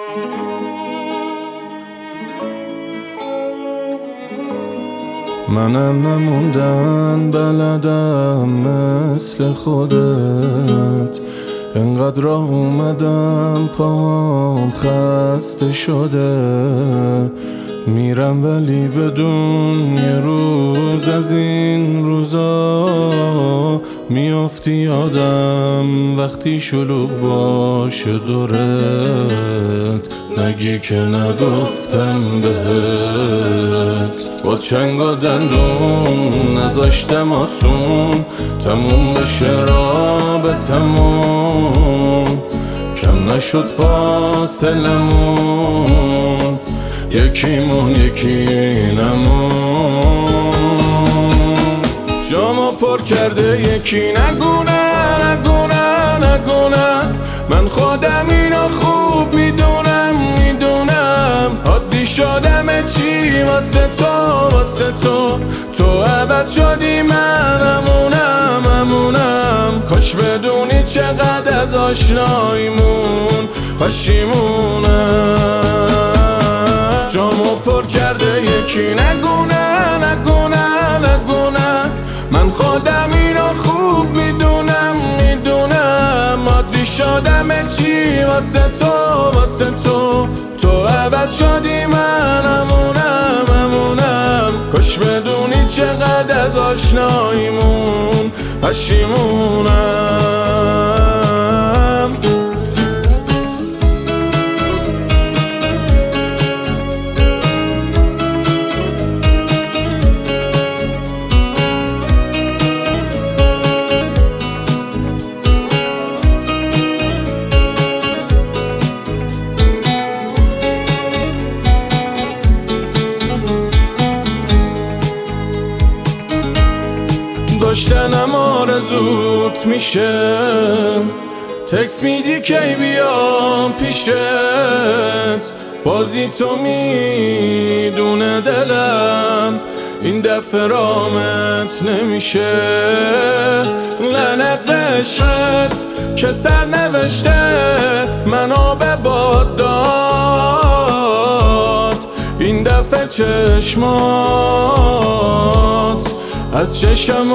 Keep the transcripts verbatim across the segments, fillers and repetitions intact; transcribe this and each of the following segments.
منم نموندن بلدم مثل خودت، انقدر راه اومدم پام خسته شده، میرم ولی بدون یه روز از این روزا میافتی یادم وقتی شلوغ باشه دورت، نگی که نگفتم بهت. با چنگ و دندون نذاشتم آسون تموم بشه رابطمون، کم نشد فاصلمون، یکیمون یکی نمون. جامو پر کرده یکی نگونه نگونه نگونه، من خودم اینو خوب میدونم میدونم، عادی شدم چی واسه تو واسه تو، تو عوض شدی من امونم امونم، کاش بدونی چقدر از آشناییمون پشیمونم. جامو پر کرده یکی نگونه نگونه نگونه، من خودم اینو خوب میدونم میدونم، عادی شدم چی واسه تو واسه تو، تو عوض شدی من امونم امونم، کاش بدونی چقدر از آشناییمون پشیمونم. داشتنم آرزوت میشه، تکس میدی کی بیام پیشت، بازی تو میدونه دلم این دفعه رامت نمیشه، لعنت به عشقت که سر نوشته منو به باد داد، این دفعه چشمات از چشم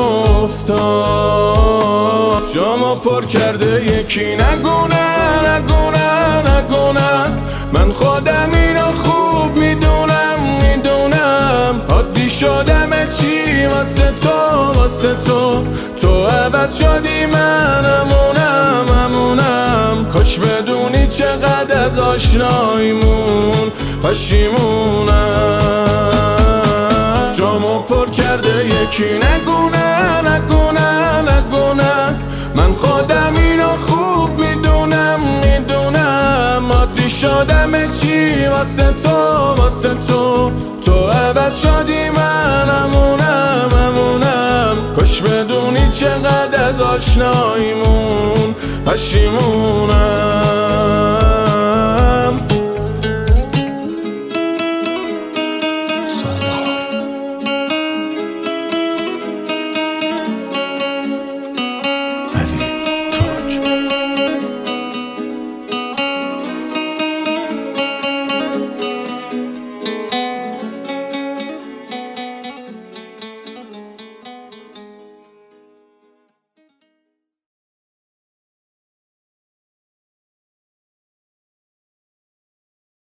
افتاد. جامو پر کرده یکی نگونه نگونه نگونه، من خودم اینو خوب میدونم میدونم، عادی شدم چی واسه تو واسه تو، تو عوض شدی من امونم امونم، کاش بدونی چقدر از آشناییمون پشیمونم. جامو پر کرده یکی نگونه نگونه نگونه، من خودم اینو خوب میدونم میدونم، عادی شدم چی واسه تو واسه تو، تو عوض شدی من امونم امونم، کاش بدونی چقدر از آشناییمون پشیمونم.